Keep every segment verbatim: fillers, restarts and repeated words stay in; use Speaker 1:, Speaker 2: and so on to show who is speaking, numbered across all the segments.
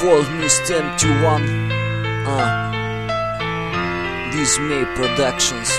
Speaker 1: Call me Empty One. Ah, this May Productions.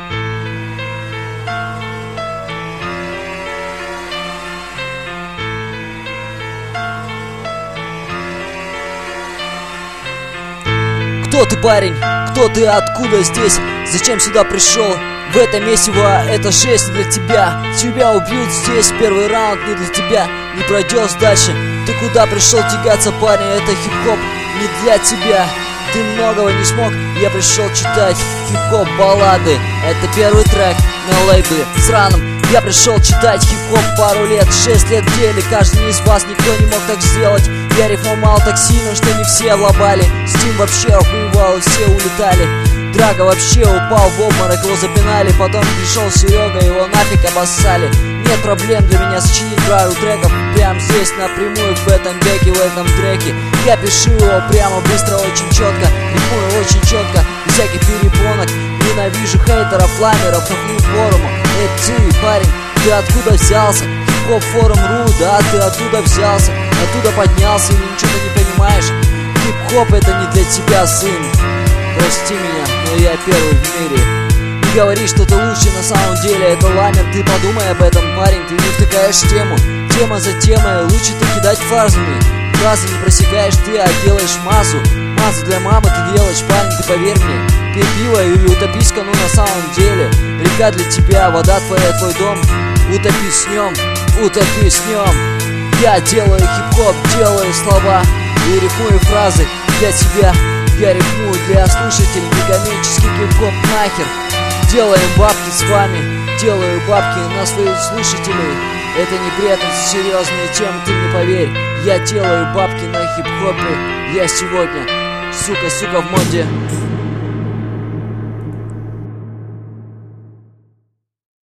Speaker 1: Кто ты, парень? Кто ты? Откуда здесь? Зачем сюда пришел? В этом месиво это шесть не для тебя. Тебя убьют здесь, первый раунд не для тебя. Не пройдешь дальше. Ты куда пришел тягаться, парень? Это хип-хоп не для тебя. Ты многого не смог, я пришел читать хип-хоп баллады. Это первый трек на лейбле сраном. Я пришел читать хип-хоп пару лет, шесть лет в деле. Каждый из вас, никто не мог так сделать. Я рифмовал так сильно, что не все облабали. Стим вообще охуевал и все улетали. Драго вообще упал в обморок, его запинали. Потом пришел Серега, его нафиг обоссали. Нет проблем для меня сочинить пару треков прямо здесь, напрямую, в этом веке, в этом треке. Я пишу его прямо, быстро, очень четко, рифмую очень четко, без всяких перепонок. Ненавижу хейтеров, ламеров, нахуй форуму. Эй, ты, парень, ты откуда взялся? Хип-хоп форум.ру, да, ты оттуда взялся, оттуда поднялся или ничего ты не понимаешь? Хип-хоп это не для тебя, сын. Прости меня, но я первый в мире. Не говори, что ты лучше, на самом деле это ламер. Ты подумай об этом, парень, ты не втыкаешь в тему. Тема за темой, лучше ты кидать фразами. Фразы не просекаешь ты, а делаешь массу. Массу для мамы ты делаешь, парень, ты поверь мне. Пей пиво или утопись, ну на самом деле. Река для тебя, вода твоя, твой дом. Утопи с нем, утопи с нем. Я делаю хип-хоп, делаю слова и рифмую фразы для тебя. Я рифмую для слушателей, некоммерческий хип-хоп нахер. Делаем бабки с вами, делаю бабки на своих слушателей. Это не бред, это серьезные темы, ты мне поверь. Я делаю бабки на хип-хопе. Я сегодня, сука, сука в моде.